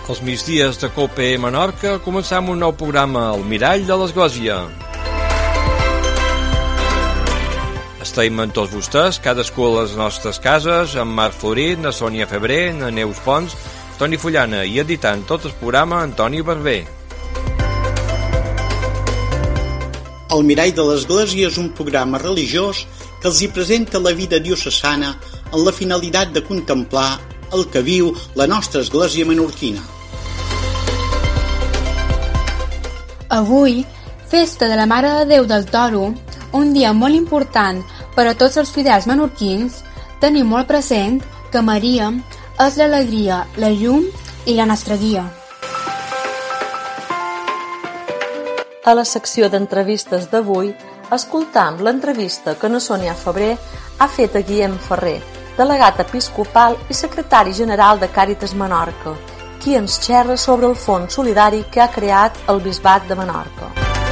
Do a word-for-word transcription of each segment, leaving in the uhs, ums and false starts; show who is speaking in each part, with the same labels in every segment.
Speaker 1: Els migdies de COPE Menorca començam un nou programa, El Mirall de l'Església. Estem amb tots vostès, cadascú a les nostres cases, amb Marc Florit, na Sònia Febrer, na Neus Pons, Toni Fullana i editant tot el programa, Antoni Barber.
Speaker 2: El Mirall de l'Església és un programa religiós que els hi presenta la vida diocesana amb la finalitat de contemplar el que viu la nostra església menorquina.
Speaker 3: Avui, festa de la Mare de Déu del Toro, un dia molt important per a tots els fidels menorquins, tenim molt present que Maria és l'alegria, la llum i la nostra guia.
Speaker 4: A la secció d'entrevistes d'avui, escoltam l'entrevista que na Sònia Febrer ha fet a Guillem Ferrer, delegat episcopal i secretari general de Càritas Menorca, qui ens xerra sobre el fons solidari que ha creat el Bisbat de Menorca.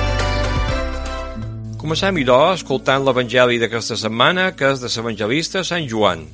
Speaker 1: Comencem, idò, escoltant l'Evangeli d'aquesta setmana, que és de l'evangelista Sant Joan.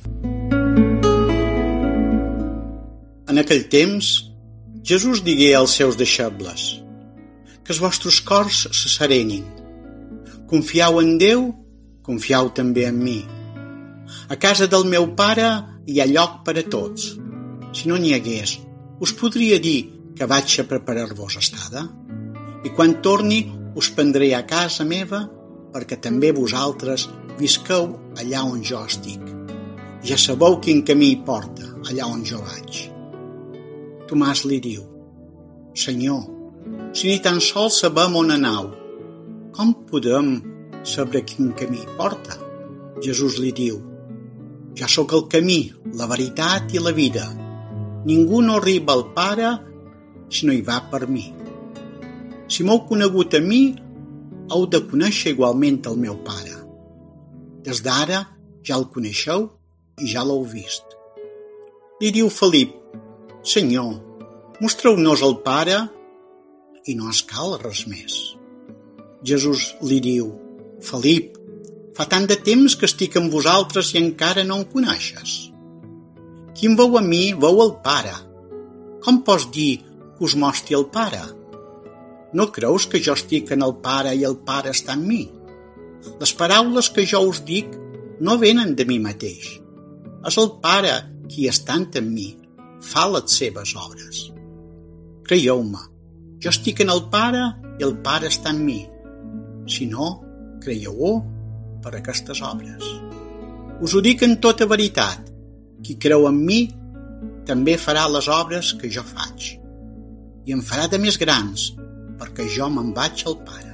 Speaker 2: En aquell temps, Jesús digué als seus deixebles: que els vostres cors se serenin. Confiau en Déu, confiau també en mi. A casa del meu pare hi ha lloc per a tots. Si no n'hi hagués, us podria dir que vaig a preparar-vos estada? I quan torni, us prendré a casa meva, perquè també vosaltres visqueu allà on jo estic. Ja sabeu quin camí hi porta, allà on jo vaig. Tomàs li diu: Senyor, si ni tan sols sabem on anau, com podem saber quin camí hi porta? Jesús li diu: Jo sóc el camí, la veritat i la vida. Ningú no arriba al Pare si no hi va per mi. Si m'heu conegut a mi, heu de conèixer igualment el meu Pare. Des d'ara ja el coneixeu i ja l'heu vist. Li diu Felip: Senyor, mostreu-nos el Pare i no es cal res més. Jesús li diu: Felip, fa tant de temps que estic amb vosaltres i encara no em coneixes. Qui em veu a mi, veu el Pare. Com pots dir que us mostri el Pare? No creus que jo estic en el Pare i el Pare està en mi? Les paraules que jo us dic no venen de mi mateix. És el Pare qui estant en mi fa les seves obres. Creieu-me, jo estic en el Pare i el Pare està en mi. Si no, creieu-ho per aquestes obres. Us ho dic en tota veritat. Qui creu en mi també farà les obres que jo faig. I en farà de més grans, perquè jo me'n vaig al Pare.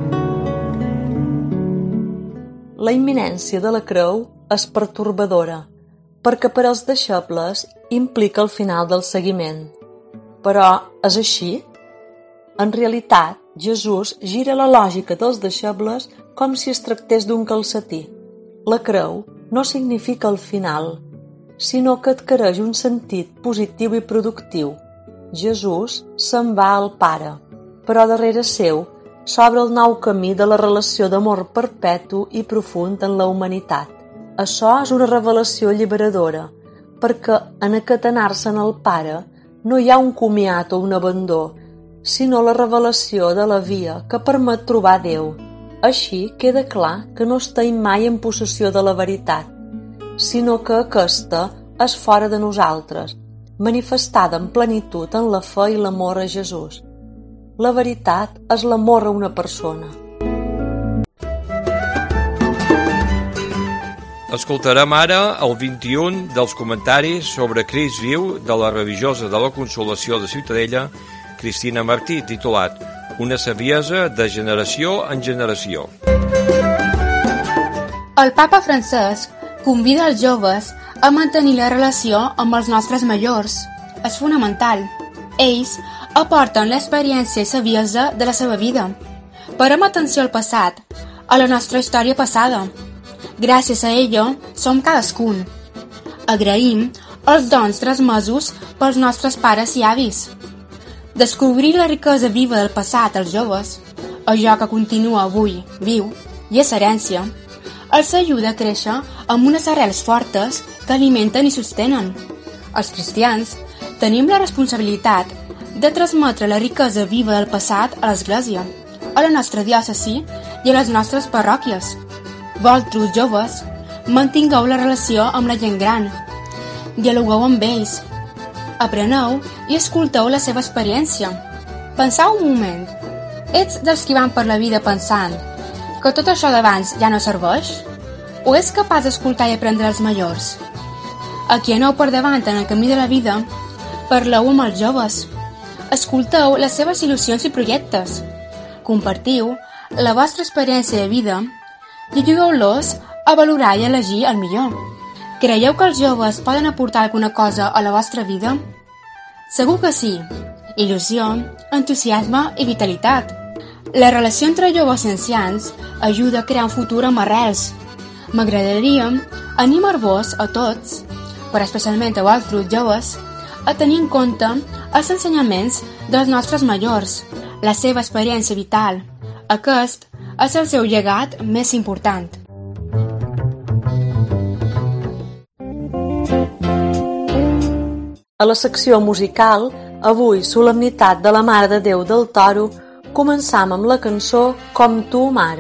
Speaker 4: La imminència de la creu és pertorbadora, perquè per als deixebles implica el final del seguiment. Però és així? En realitat, Jesús gira la lògica dels deixebles com si es tractés d'un calcetí. La creu no significa el final, sinó que adquireix un sentit positiu i productiu. Jesús se'n va al Pare, però darrere seu s'obre el nou camí de la relació d'amor perpetu i profund en la humanitat. Això és una revelació alliberadora, perquè en acatenar-se en el Pare no hi ha un comiat o un abandó, sinó la revelació de la via que permet trobar Déu. Així queda clar que no estem mai en possessió de la veritat, sinó que aquesta és fora de nosaltres, manifestada en plenitud en la fe i l'amor a Jesús. La veritat és l'amor a una persona.
Speaker 1: Escoltarem ara el vint-i-un dels comentaris sobre Crist viu de la religiosa de la Consolació de Ciutadella, Cristina Martí, titulat Una saviesa de generació en generació.
Speaker 3: El papa Francesc convida els joves a mantenir la relació amb els nostres majors. És fonamental. Ells aporten l'experiència i saviesa de la seva vida. Parem atenció al passat, a la nostra història passada. Gràcies a ella som cadascun. Agraïm els dons transmesos pels nostres pares i avis. Descobrir la riquesa viva del passat als joves, allò que continua avui, viu, i és herència, els ajuda a créixer amb unes arrels fortes que alimenten i sostenen. Els cristians Tenim la responsabilitat de transmetre la riquesa viva del passat a l'Església, a la nostra diòcesi i a les nostres parròquies. Vosaltres, joves, mantingueu la relació amb la gent gran, dialogueu amb ells, apreneu i escolteu la seva experiència. Penseu un moment, ets dels qui van per la vida pensant que tot això d'abans ja no serveix? O és capaç d'escoltar i aprendre els majors? A qui aneu per davant en el camí de la vida, parleu amb els joves, escolteu les seves il·lusions i projectes, compartiu la vostra experiència de vida i ajudeu-los a valorar i elegir el millor. Creieu que els joves poden aportar alguna cosa a la vostra vida? Segur que sí. Il·lusió, entusiasme i vitalitat. La relació entre joves i ancians ajuda a crear un futur amb arrels. M'agradaria animar-vos a tots, però especialment a vosaltres joves, a tenir en compte els ensenyaments dels nostres majors, la seva experiència vital. Aquest és el seu llegat més important.
Speaker 4: A la secció musical, avui, solemnitat de la Mare de Déu del Toro, començam amb la cançó Com tu, Mare.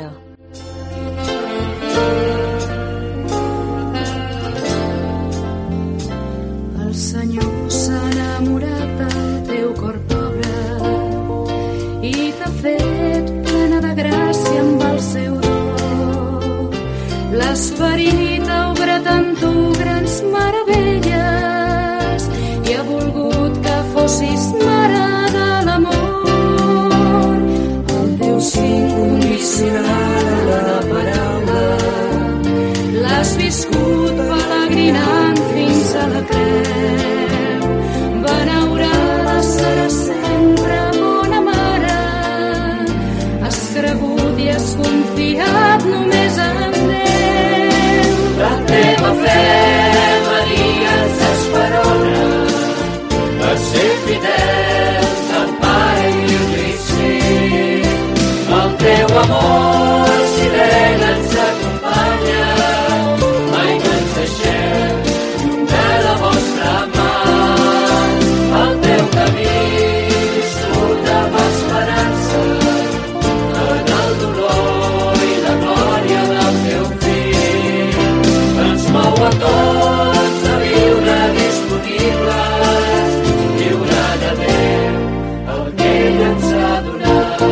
Speaker 5: El Senyor s'ha enamorat del teu cor pobre i t'ha fet plena de gràcia amb el seu do. L'esperit ha obrat en tu grans meravelles i ha volgut que fossis mare de l'amor. El teu sí incondicional a la paraula l'has viscut pelegrinant fins a la creu. Benaurada seràs sempre, bona mare. Has cregut i has confiat només en Déu. La teva fe, Maria, ens esperona a ser fidels al Pare i al Crist. El teu amor serè ens acompanya, mai no ens deixem de la vostra mà. El teu camí surt amb esperança en el dolor i la glòria del teu fill. Ens mou a tots a viure disponibles, lliure de Déu, el que ell ens ha donat.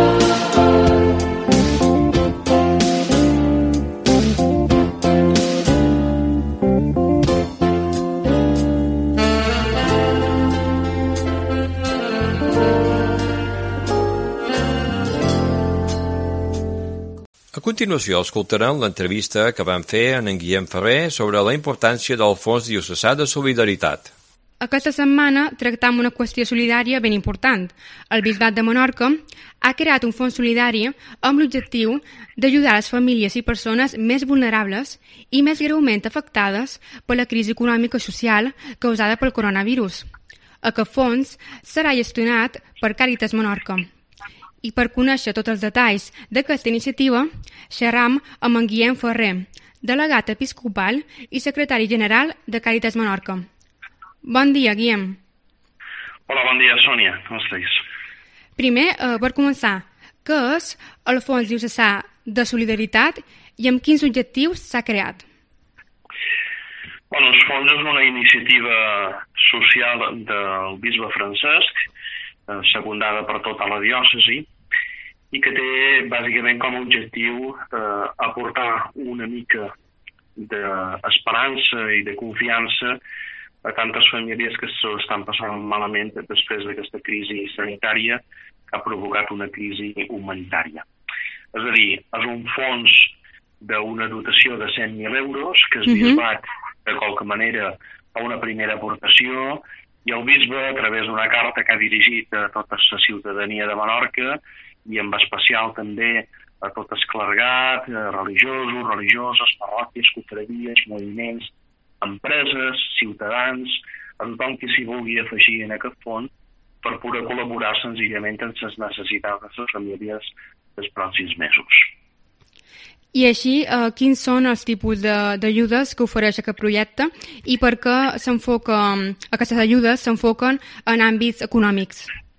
Speaker 1: A continuació escoltaran l'entrevista que vam fer en en Guillem Ferrer sobre la importància del Fons Diocesà de Solidaritat.
Speaker 3: Aquesta setmana tractam una qüestió solidària ben important. El Bisbat de Menorca ha creat un fons solidari amb l'objectiu d'ajudar les famílies i persones més vulnerables i més greument afectades per la crisi econòmica i social causada pel coronavirus. Aquest fons serà gestionat per Càritas Menorca. I per conèixer tots els detalls d'aquesta iniciativa, xerram amb en Guillem Ferrer, delegat episcopal i secretari general de Càritas Menorca. Bon dia, Guillem.
Speaker 6: Hola, bon dia, Sònia. Com estàs?
Speaker 3: Primer, eh, per començar, què és el Fons Diocesà de Solidaritat i amb quins objectius s'ha creat?
Speaker 6: Bueno, el fons és una iniciativa social del bisbe Francesc, eh, secundada per tota la diòcesi, i que té bàsicament com a objectiu eh, aportar una mica d'esperança i de confiança a tantes famílies que s'ho estan passant malament després d'aquesta crisi sanitària que ha provocat una crisi humanitària. És a dir, és un fons d'una dotació de cent mil euros que el bisbat de qualque manera fa una primera aportació i el bisbe, a través d'una carta que ha dirigit a tota la ciutadania de Menorca i en especial també a tot el clergat, religiosos, religioses, parròquies, confraries, moviments, empreses, ciutadans, a tothom que s'hi vulgui afegir en aquest fons per poder col·laborar senzillament en les necessitats de les famílies dels pròxims mesos.
Speaker 3: I així, eh, quins són els tipus d'ajudes que ofereix aquest projecte i per què s'enfoca, aquestes ajudes s'enfoquen en àmbits econòmics?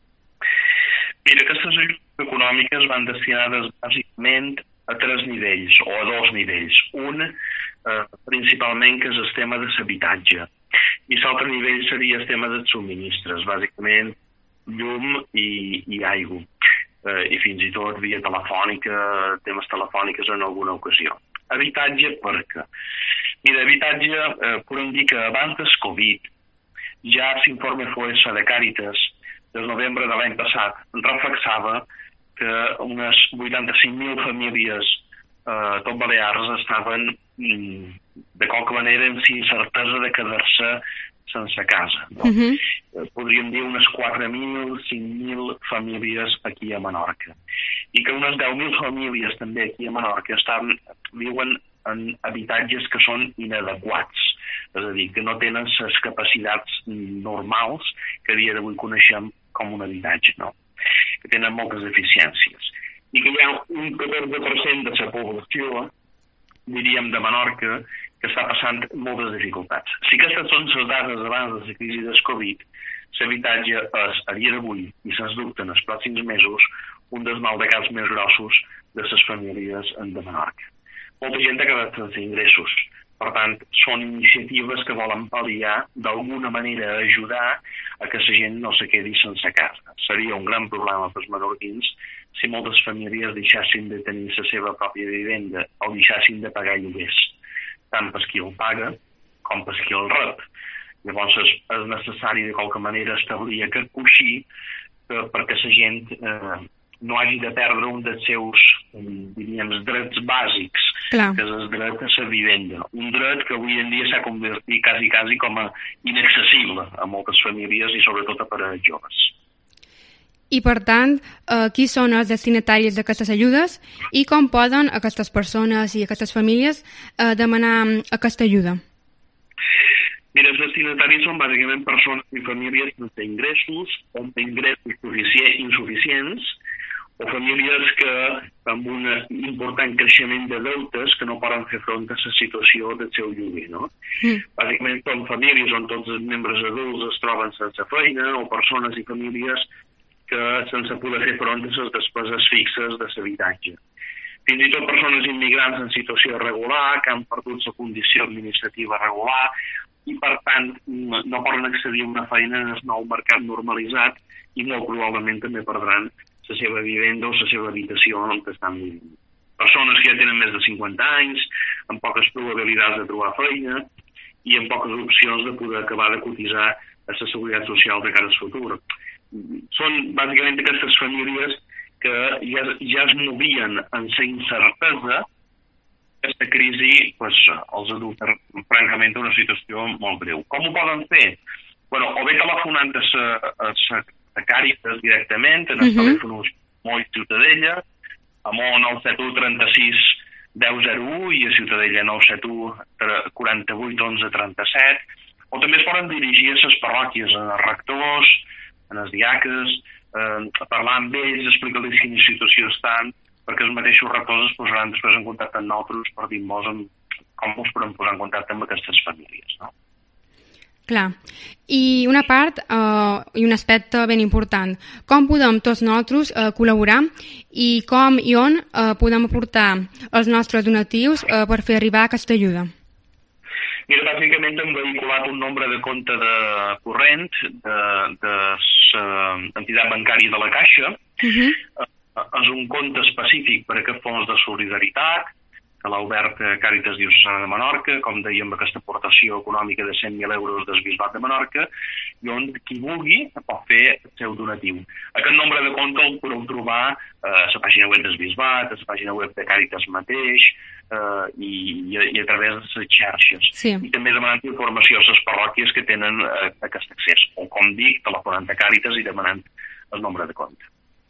Speaker 6: Mira, aquestes ajudes econòmiques van destinades bàsicament a tres nivells, o a dos nivells. Un, eh, principalment, que és el tema de l'habitatge. I l'altre nivell seria el tema dels subministres, bàsicament llum i, i aigua. Eh, i fins i tot via telefònica, temes telefòniques en alguna ocasió. Habitatge, per què? Mira, habitatge, eh, podem dir que abans del Covid, ja l'informe F O E S A de Càritas del novembre de l'any passat reflexava que unes vuitanta-cinc mil famílies eh, tot balears estaven, mm, de qualque manera, amb incertesa de quedar-se sense casa. No? Uh-huh. Podríem dir unes quatre mil, cinc mil famílies aquí a Menorca. I que unes deu mil famílies també aquí a Menorca estan, viuen en habitatges que són inadequats, és a dir, que no tenen les capacitats normals que a dia d'avui coneixem com un habitatge, no? Que tenen moltes deficiències. I que hi ha un catorze per cent de la població, diríem, de Menorca, que està passant moltes dificultats. Si aquestes són les dades abans de la crisi del Covid, l'habitatge és, a dia d'avui, i sens dubte en els pròxims mesos, un dels maldecats més grossos de les famílies de Menorca. Molta gent ha quedat sense ingressos. Per tant, són iniciatives que volen pal·liar, d'alguna manera ajudar a que la gent no se quedi sense casa. Seria un gran problema pels menorquins si moltes famílies deixassin de tenir la seva pròpia vivenda o deixassin de pagar lloguers, tant per qui el paga com per qui el rep. Llavors és, és necessari de qualque manera establir aquest coixí eh, perquè la gent eh, no hagi de perdre un dels seus, diríem, drets bàsics, Clar. que és el dret a la vivenda. Un dret que avui en dia s'ha convertit quasi, quasi com a inaccessible a moltes famílies i sobretot a parelles joves.
Speaker 3: I, per tant, eh, qui són els destinataris d'aquestes ajudes i com poden aquestes persones i aquestes famílies eh, demanar aquesta ajuda?
Speaker 6: Mira, els destinataris són bàsicament persones i famílies sense ingressos, o amb ingressos insuficients, o famílies que amb un important creixement de deutes que no poden fer front a la situació del seu lloguer, no? Mm. Bàsicament són famílies on tots els membres adults es troben sense feina o persones i famílies que sense poder fer front a les despeses fixes de l'habitatge. Fins i tot persones immigrants en situació irregular que han perdut la condició administrativa regular i, per tant, no poden accedir a una feina en el nou mercat normalitzat i molt probablement també perdran la seva vivenda o la seva habitació on estan vivint. Persones que ja tenen més de cinquanta anys, amb poques probabilitats de trobar feina i amb poques opcions de poder acabar de cotitzar a la seguretat social de cara al futur. Són bàsicament aquestes famílies que ja, ja es movien en la incertesa. Aquesta crisi pues, els ha dut francament a una situació molt greu. Com ho poden fer? Bueno, o bé telefonant a la a Càritas directament, en els uh-huh. telèfons Moll Ciutadella, a Mo nou set u trenta-sis deu zero u i a Ciutadella nou set u quaranta-vuit onze trenta-set, o també es poden dirigir a les parròquies, a els rectors, a els diaques, eh, a parlar amb ells, explicar-los quina situació estan, perquè els mateixos rectors es posaran després en contacte amb nosaltres per dir-nos com ens podem posar en contacte amb aquestes famílies, no?
Speaker 3: Clar. I una part eh, i un aspecte ben important. Com podem tots nosaltres eh, col·laborar i com i on eh, podem aportar els nostres donatius eh, per fer arribar aquesta ajuda?
Speaker 6: Mira, bàsicament hem vehiculat un nombre de compte de corrent de, de l'entitat bancària de la Caixa. Uh-huh. Eh, és un compte específic per a aquest fons de solidaritat que l'ha obert Càritas Diocesana de Menorca, com dèiem, aquesta aportació econòmica de cent mil euros del Bisbat de Menorca, i on qui vulgui pot fer el seu donatiu. Aquest nombre de compte el podeu trobar a la pàgina web del Bisbat, a la pàgina web de Càritas mateix, eh, i, i a través de les xarxes. Sí. I també demanant informació a les parròquies que tenen eh, aquest accés, o com dic, telefonant a Càritas i demanant el nombre de compte.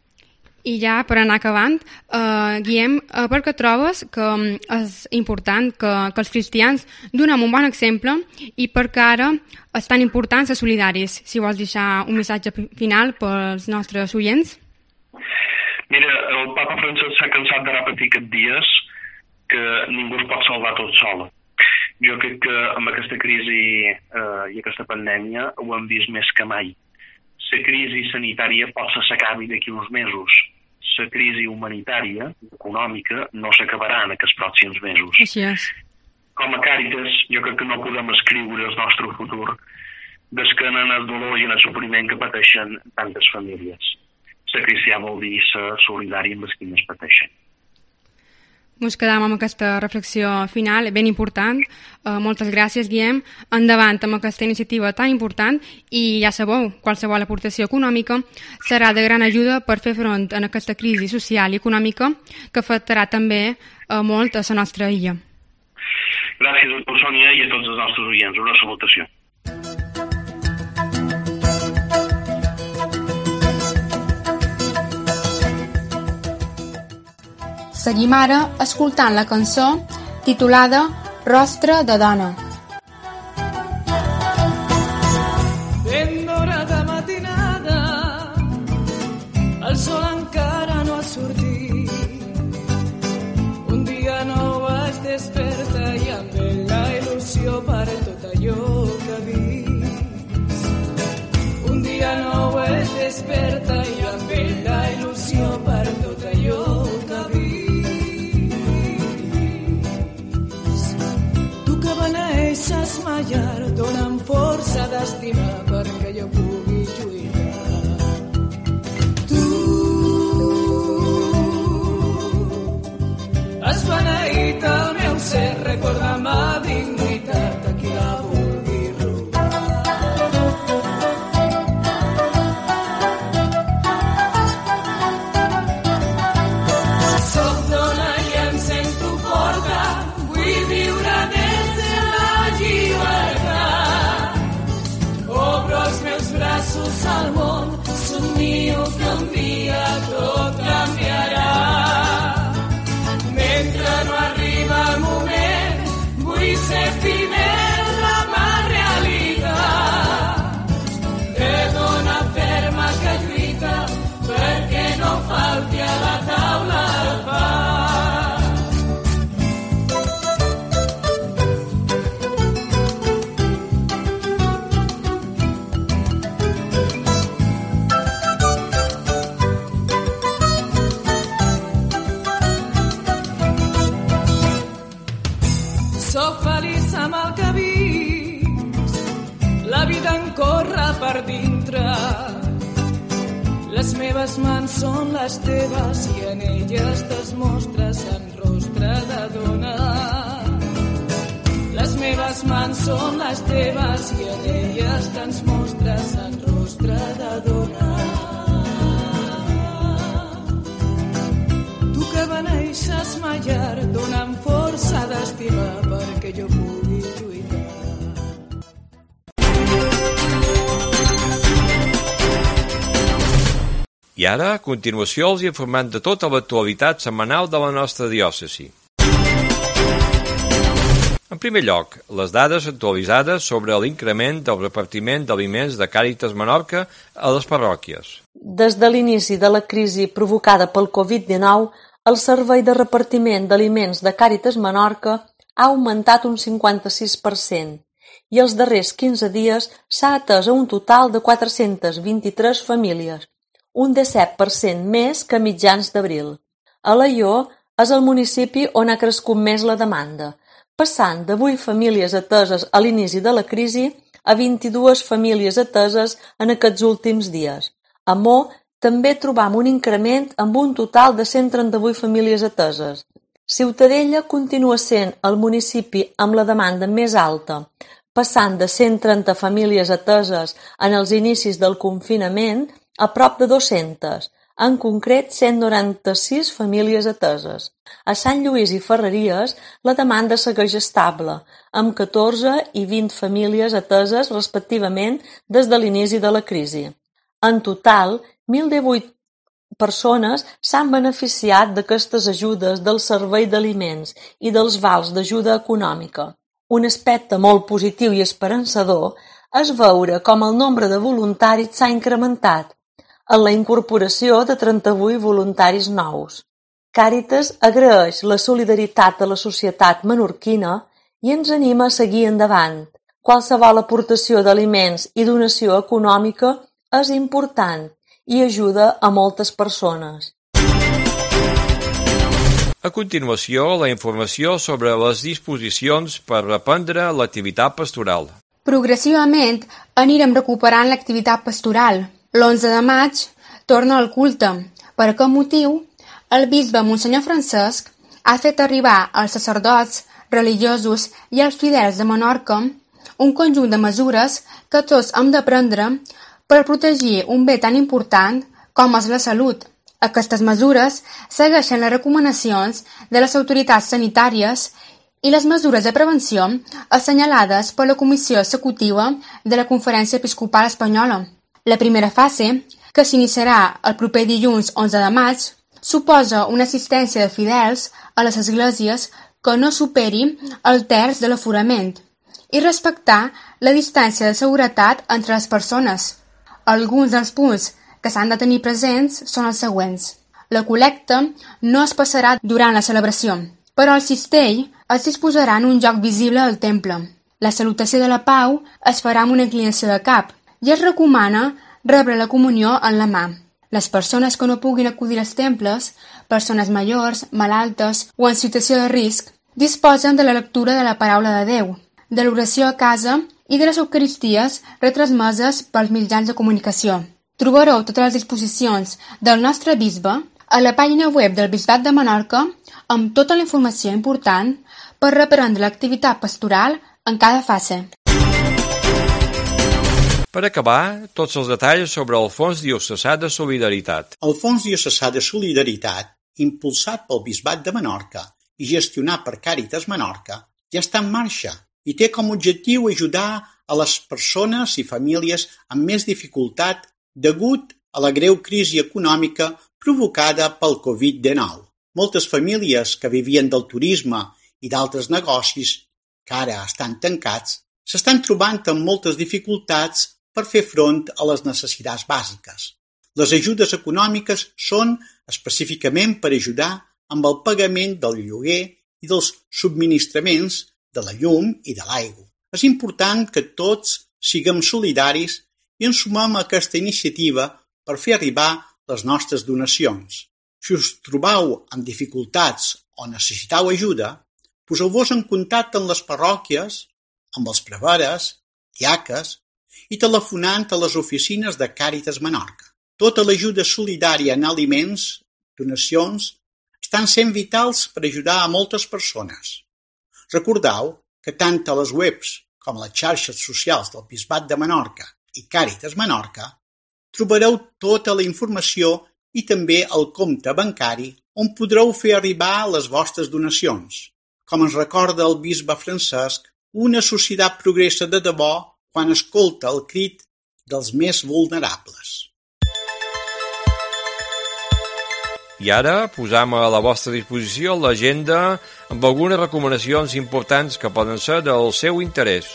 Speaker 3: I ja, per anar acabant, eh, Guillem, eh, per què trobes que és important que, que els cristians donem un bon exemple i perquè ara és tan important ser solidaris? Si vols deixar un missatge final pels nostres oients.
Speaker 6: Mira, el papa Francesc s'ha cansat de repetir aquests dies que ningú es pot salvar tot sol. Jo crec que amb aquesta crisi eh, i aquesta pandèmia ho hem vist més que mai. La crisi sanitària pot ser s'acabi d'aquí uns mesos. La crisi humanitària, econòmica, no s'acabarà en aquests pròxims mesos.
Speaker 3: Així és.
Speaker 6: Com a Càritas, jo crec que no podem escriure el nostre futur descanant el dolor i el sofriment que pateixen tantes famílies. Ser cristià vol dir ser solidari amb els que més pateixen.
Speaker 3: Ens quedam amb aquesta reflexió final, ben important. Uh, moltes gràcies, Guillem. Endavant amb aquesta iniciativa tan important i ja sabeu, qualsevol aportació econòmica serà de gran ajuda per fer front a aquesta crisi social i econòmica que afectarà també uh, molt a la nostra illa.
Speaker 6: Gràcies a tu, Sònia, i a tots els nostres oients. Una salutació.
Speaker 3: Seguim ara escoltant la cançó titulada Rostre de dona.
Speaker 7: Ben d'hora de matinada, el sol encara no ha sortit. Un dia nou es desperta i amb ell la il·lusió per tot allò que ha vist. Un dia nou es desperta i amb ell la il·lusió per tot allò que ha vist. Beneeixes mallar, dona'm força d'estimar perquè jo pugui lluitar. Tu has beneït el meu ser, recorda ma dignitat a qui la vulgui robar. Soc dona i em sento forta, vull viure des de obro els meus braços al món, somio que un dia tot canviarà. Mentre no arriba el moment, vull ser fidel a ma realitat. De dona ferma que lluita perquè no falti a la taula el pa. Soc feliç amb el que visc, la vida em corre per dintre. Les meves mans són les teves i en elles te'ls mostres en rostre de dona. Les meves mans són les teves i en elles te'ls mostres en rostre de dona. Tu que beneeixes mallar, dona'm força d'estimar perquè jo pugui lluitar.
Speaker 1: I ara, a continuació, els informem de tota l'actualitat setmanal de la nostra diòcesi. En primer lloc, les dades actualitzades sobre l'increment del repartiment d'aliments de Càritas Menorca a les parròquies.
Speaker 4: Des de l'inici de la crisi provocada pel covid dinou, el servei de repartiment d'aliments de Càritas Menorca ha augmentat un cinquanta-sis per cent i els darrers quinze dies s'ha atès a un total de quatre-centes vint-i-tres famílies, un disset per cent més que a mitjans d'abril. Alaior és el municipi on ha crescut més la demanda, passant de vuit famílies ateses a l'inici de la crisi a vint-i-dues famílies ateses en aquests últims dies. A Mo també trobam un increment amb un total de cent trenta-vuit famílies ateses. Ciutadella continua sent el municipi amb la demanda més alta, passant de cent trenta famílies ateses en els inicis del confinament a prop de dues-centes, en concret cent noranta-sis famílies ateses. A Sant Lluís i Ferreries la demanda segueix estable, amb catorze i vint famílies ateses respectivament des de l'inici de la crisi. En total, mil divuit persones s'han beneficiat d'aquestes ajudes del servei d'aliments i dels vals d'ajuda econòmica. Un aspecte molt positiu i esperançador és veure com el nombre de voluntaris s'ha incrementat, en la incorporació de trenta-vuit voluntaris nous. Càritas agraeix la solidaritat de la societat menorquina i ens anima a seguir endavant. Qualsevol aportació d'aliments i donació econòmica és important i ajuda a moltes persones.
Speaker 1: A continuació, la informació sobre les disposicions per reprendre l'activitat pastoral.
Speaker 3: Progressivament anirem recuperant l'activitat pastoral. L'onze de maig torna al culte. Per aquest motiu, el bisbe Monsenyor Francesc ha fet arribar als sacerdots, religiosos i als fidels de Menorca un conjunt de mesures que tots hem de prendre per protegir un bé tan important com és la salut. Aquestes mesures segueixen les recomanacions de les autoritats sanitàries i les mesures de prevenció assenyalades per la Comissió Executiva de la Conferència Episcopal Espanyola. La primera fase, que s'iniciarà el proper dilluns onze de maig, suposa una assistència de fidels a les esglésies que no superi el terç de l'aforament i respectar la distància de seguretat entre les persones. Alguns dels punts que s'han de tenir presents són els següents. La col·lecta no es passarà durant la celebració, però el cistell es disposarà en un lloc visible al temple. La salutació de la pau es farà amb una inclinació de cap i es recomana rebre la comunió en la mà. Les persones que no puguin acudir als temples, persones majors, malaltes o en situació de risc, disposen de la lectura de la paraula de Déu, de l'oració a casa i de les eucaristies retransmeses pels mitjans de comunicació. Trobareu totes les disposicions del nostre bisbe a la pàgina web del Bisbat de Menorca amb tota la informació important per reprendre l'activitat pastoral en cada fase.
Speaker 1: Per acabar, tots els detalls sobre el Fons Diocesà de Solidaritat.
Speaker 2: El Fons Diocesà de Solidaritat, impulsat pel Bisbat de Menorca i gestionat per Càritas Menorca, ja està en marxa i té com a objectiu ajudar a les persones i famílies amb més dificultat degut a la greu crisi econòmica provocada pel covid dinou. Moltes famílies que vivien del turisme i d'altres negocis, que ara estan tancats, s'estan trobant amb moltes dificultats per fer front a les necessitats bàsiques. Les ajudes econòmiques són específicament per ajudar amb el pagament del lloguer i dels subministraments de la llum i de l'aigua. És important que tots siguem solidaris i ens sumem a aquesta iniciativa per fer arribar les nostres donacions. Si us trobeu amb dificultats o necessiteu ajuda, poseu-vos en contacte amb les parròquies, amb els preveres, diaques i telefonant a les oficines de Càritas Menorca. Tota l'ajuda solidària en aliments, donacions, estan sent vitals per ajudar a moltes persones. Recordeu que tant a les webs com a les xarxes socials del Bisbat de Menorca i Càritas Menorca trobareu tota la informació i també el compte bancari on podreu fer arribar les vostres donacions. Com ens recorda el bisbe Francesc, una societat progressa de debò quan escolta el crit dels més vulnerables.
Speaker 1: I ara posam a la vostra disposició l'agenda amb algunes recomanacions importants que poden ser del seu interès.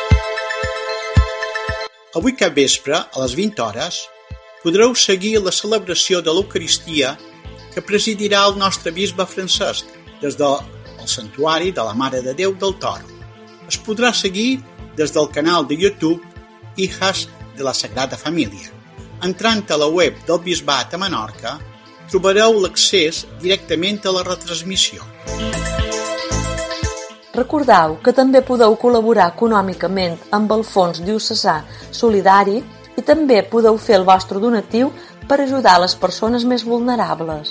Speaker 2: Avui cap vespre, a les vint hores, podreu seguir la celebració de l'Eucaristia que presidirà el nostre bisbe Francesc des del Santuari de la Mare de Déu del Toro. Es podrà seguir des del canal de YouTube Hijas de la Sagrada Família. Entrant a la web del Bisbat a Menorca, trobareu l'accés directament a la retransmissió.
Speaker 4: Recordeu que també podeu col·laborar econòmicament amb el Fons Diocesà Solidari i també podeu fer el vostre donatiu per ajudar les persones més vulnerables.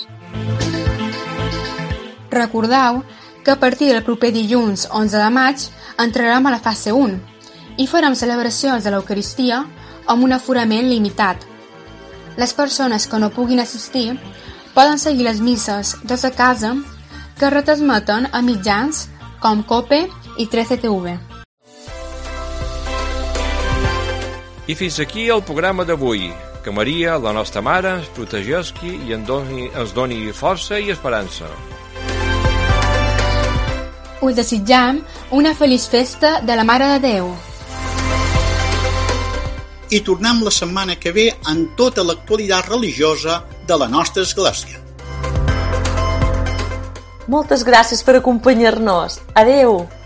Speaker 3: Recordeu que a partir del proper dilluns onze de maig entrarem a la fase u i farem celebracions de l'Eucaristia amb un aforament limitat. Les persones que no puguin assistir poden seguir les misses des de casa que es retransmeten a mitjans com COPE i trece T V.
Speaker 1: I fins aquí el programa d'avui. Que Maria, la nostra mare, ens protegeixi i ens doni, ens doni força i esperança.
Speaker 3: Us desitjam una feliç festa de la Mare de Déu.
Speaker 2: I tornem la setmana que ve amb tota l'actualitat religiosa de la nostra església.
Speaker 4: Moltes gràcies per acompanyar-nos. Adeu!